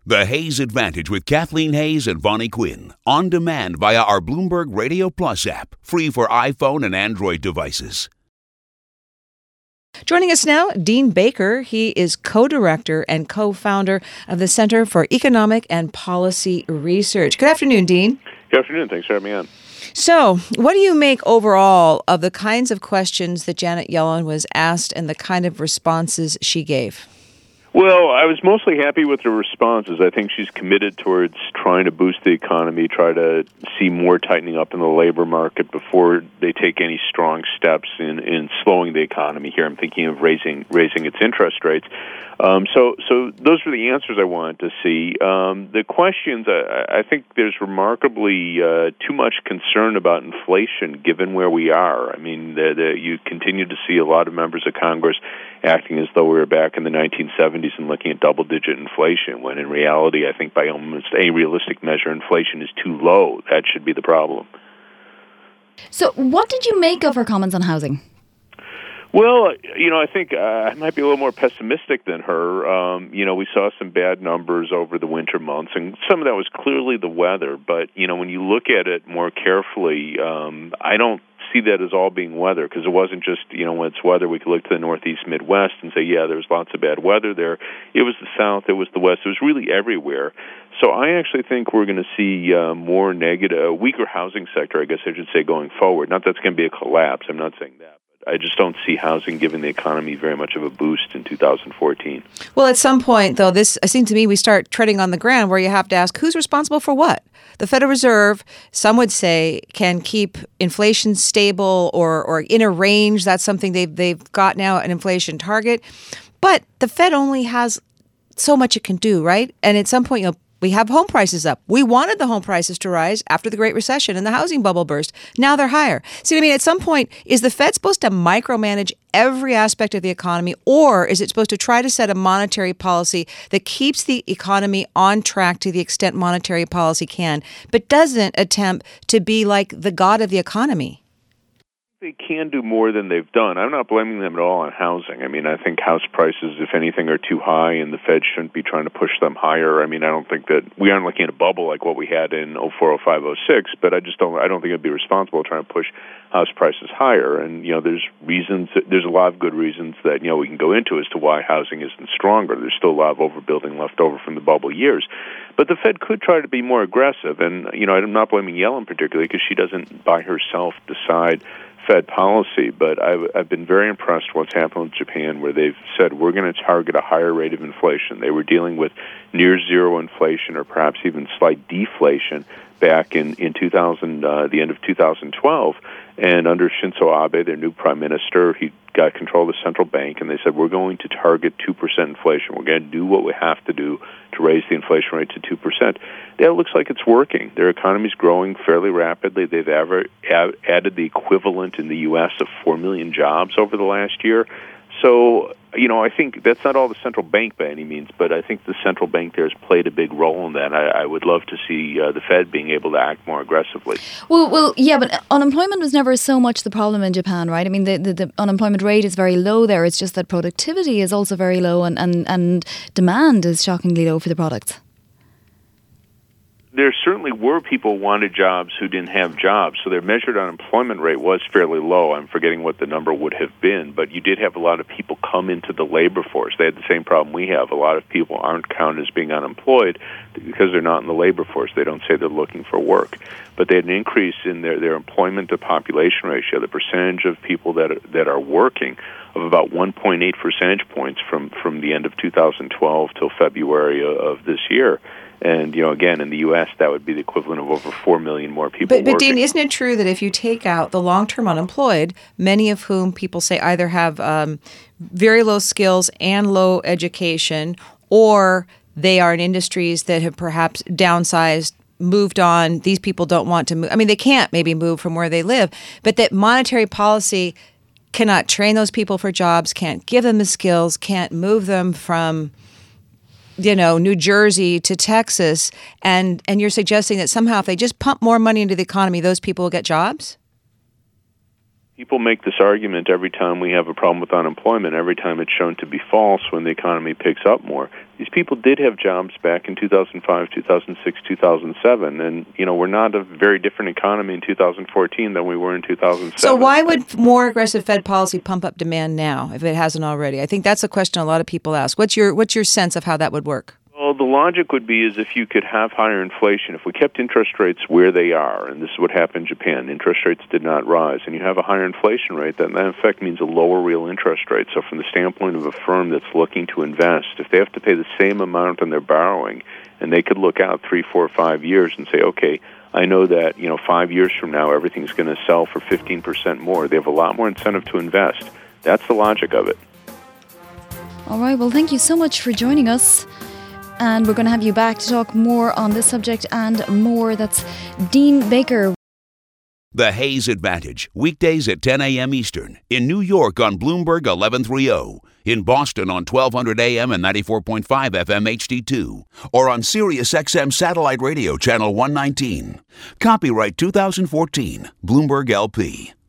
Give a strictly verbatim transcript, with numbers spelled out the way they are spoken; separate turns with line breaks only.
The Hayes Advantage with Kathleen Hayes and Vonnie Quinn. On demand via our Bloomberg Radio Plus app. Free for iPhone and Android devices.
Joining us now, Dean Baker. He is co-director and co-founder of the Center for Economic and Policy Research. Good afternoon, Dean.
Good afternoon. Thanks for having me on.
So, what do you make overall of the kinds of questions that Janet Yellen was asked and the kind of responses she gave?
Well, I was mostly happy with her responses. I think she's committed towards trying to boost the economy, try to see more tightening up in the labor market before they take any strong steps in, in slowing the economy here. I'm thinking of raising raising its interest rates. Um, so, so those were the answers I wanted to see. Um, the questions, I, I think there's remarkably uh, too much concern about inflation given where we are. I mean, the, the, you continue to see a lot of members of Congress acting as though we were back in the nineteen seventies and looking at double-digit inflation, when in reality, I think by almost any realistic measure, inflation is too low. That should be the problem.
So what did you make of her comments on housing?
Well, you know, I think uh, I might be a little more pessimistic than her. Um, you know, we saw some bad numbers over the winter months, and some of that was clearly the weather. But, you know, when you look at it more carefully, um, I don't see that as all being weather, because it wasn't just, you know, when it's weather, we could look to the Northeast, Midwest and say, yeah, there was lots of bad weather there. It was the South, it was the West, it was really everywhere. So I actually think we're going to see uh, more negative, a weaker housing sector, I guess I should say, going forward. Not that's going to be a collapse, I'm not saying that. I just don't see housing giving the economy very much of a boost in two thousand fourteen.
Well, at some point, though, this, it seems to me, we start treading on the ground where you have to ask, who's responsible for what? The Federal Reserve, some would say, can keep inflation stable or, or in a range. That's something they've, they've got now, an inflation target. But the Fed only has so much it can do, right? And at some point, you know, we have home prices up. We wanted the home prices to rise after the Great Recession and the housing bubble burst. Now they're higher. See what I mean? At some point, is the Fed supposed to micromanage every aspect of the economy, or is it supposed to try to set a monetary policy that keeps the economy on track to the extent monetary policy can, but doesn't attempt to be like the god of the economy?
They can do more than they've done. I'm not blaming them at all on housing. I mean, I think house prices, if anything, are too high, and the Fed shouldn't be trying to push them higher. I mean, I don't think that we aren't looking at a bubble like what we had in oh four, oh five, oh six, but I just don't. I don't think it'd be responsible trying to push house prices higher. And you know, there's reasons. There's a lot of good reasons that you know we can go into as to why housing isn't stronger. There's still a lot of overbuilding left over from the bubble years. But the Fed could try to be more aggressive, and you know, I'm not blaming Yellen particularly because she doesn't by herself decide Fed policy, but I've, I've been very impressed with what's happened with Japan, where they've said we're going to target a higher rate of inflation. They were dealing with near zero inflation or perhaps even slight deflation back in, in two thousand, uh, the end of two thousand twelve. And under Shinzo Abe, their new prime minister, he got control of the central bank, and they said, we're going to target two percent inflation. We're going to do what we have to do to raise the inflation rate to two percent. That looks like it's working. Their economy's growing fairly rapidly. They've aver- ad- added the equivalent in the U S of four million jobs over the last year. So, you know, I think that's not all the central bank by any means, but I think the central bank there has played a big role in that. I, I would love to see uh, the Fed being able to act more aggressively.
Well, well, yeah, but unemployment was never so much the problem in Japan, right? I mean, the, the, the unemployment rate is very low there. It's just that productivity is also very low, and, and, and demand is shockingly low for the products.
There certainly were people who wanted jobs who didn't have jobs, so their measured unemployment rate was fairly low. I'm forgetting what the number would have been, but you did have a lot of people come into the labor force. They had the same problem we have. A lot of people aren't counted as being unemployed because they're not in the labor force. They don't say they're looking for work. But they had an increase in their, their employment to population ratio, the percentage of people that are, that are working, of about one point eight percentage points from, from the end of two thousand twelve till February of this year. And, you know, again, in the U S, that would be the equivalent of over four million more people
But, but
working.
Dean, isn't it true that if you take out the long-term unemployed, many of whom people say either have um, very low skills and low education, or they are in industries that have perhaps downsized, moved on, these people don't want to move. I mean, they can't maybe move from where they live, but that monetary policy cannot train those people for jobs, can't give them the skills, can't move them from, you know, New Jersey to Texas, and, and you're suggesting that somehow if they just pump more money into the economy, those people will get jobs?
People make this argument every time we have a problem with unemployment, every time it's shown to be false when the economy picks up more. These people did have jobs back in two thousand five, two thousand six, two thousand seven, and, you know, we're not a very different economy in two thousand fourteen than we were in two thousand seven.
So why would more aggressive Fed policy pump up demand now if it hasn't already? I think that's a question a lot of people ask. What's your what's your sense of how that would work?
Well, the logic would be is if you could have higher inflation, if we kept interest rates where they are, and this is what happened in Japan, interest rates did not rise, and you have a higher inflation rate, then that in fact means a lower real interest rate. So from the standpoint of a firm that's looking to invest, if they have to pay the same amount on their borrowing, and they could look out three, four, five years and say, okay, I know that, you know, five years from now everything's going to sell for fifteen percent more. They have a lot more incentive to invest. That's the logic of it.
All right, well, thank you so much for joining us. And we're going to have you back to talk more on this subject and more. That's Dean Baker.
The Hayes Advantage, weekdays at ten a.m. Eastern. In New York on Bloomberg eleven thirty. In Boston on twelve hundred A M and ninety-four point five F M H D two. Or on Sirius X M Satellite Radio Channel one nineteen. Copyright two thousand fourteen. Bloomberg L P.